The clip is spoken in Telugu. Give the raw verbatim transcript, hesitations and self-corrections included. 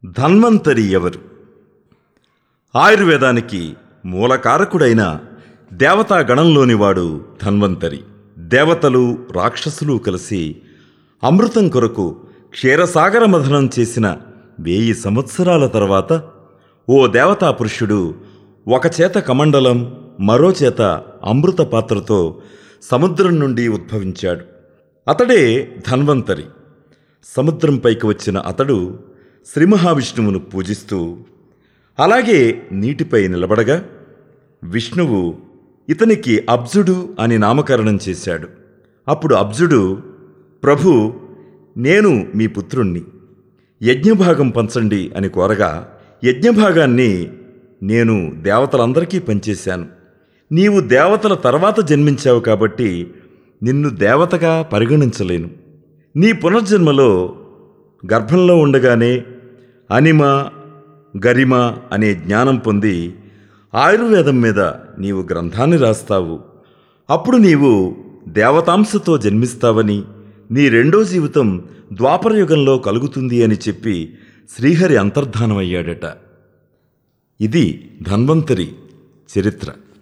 ధన్వంతరి ఎవరు? ఆయుర్వేదానికి మూలకారకుడైన దేవతా గణంలోనివాడు ధన్వంతరి. దేవతలు రాక్షసులు కలిసి అమృతం కొరకు క్షీరసాగర మథనం చేసిన వెయ్యి సంవత్సరాల తర్వాత ఓ దేవతా పురుషుడు ఒక చేత కమండలం, మరో చేత అమృత పాత్రతో సముద్రం నుండి ఉద్భవించాడు. అతడే ధన్వంతరి. సముద్రంపైకి వచ్చిన అతడు శ్రీ మహావిష్ణువును పూజిస్తూ అలాగే నీటిపై నిలబడగా విష్ణువు ఇతనికి అబ్జుడు అని నామకరణం చేశాడు. అప్పుడు అబ్జుడు, ప్రభు, నేను మీ పుత్రుణ్ణి, యజ్ఞభాగం పంచండి అని కోరగా యజ్ఞభాగాన్ని నేను దేవతలందరికీ పంచేశాను. నీవు దేవతల తర్వాత జన్మించావు కాబట్టి నిన్ను దేవతగా పరిగణించలేను. నీ పునర్జన్మలో గర్భంలో ఉండగానే అనిమ, గరిమ అనే జ్ఞానం పొంది ఆయుర్వేదం మీద నీవు గ్రంథాన్ని రాస్తావు. అప్పుడు నీవు దేవతాంశతో జన్మిస్తావని, నీ రెండో జీవితం ద్వాపరయుగంలో కలుగుతుంది అని చెప్పి శ్రీహరి అంతర్ధానమయ్యాడట. ఇది ధన్వంతరి చరిత్ర.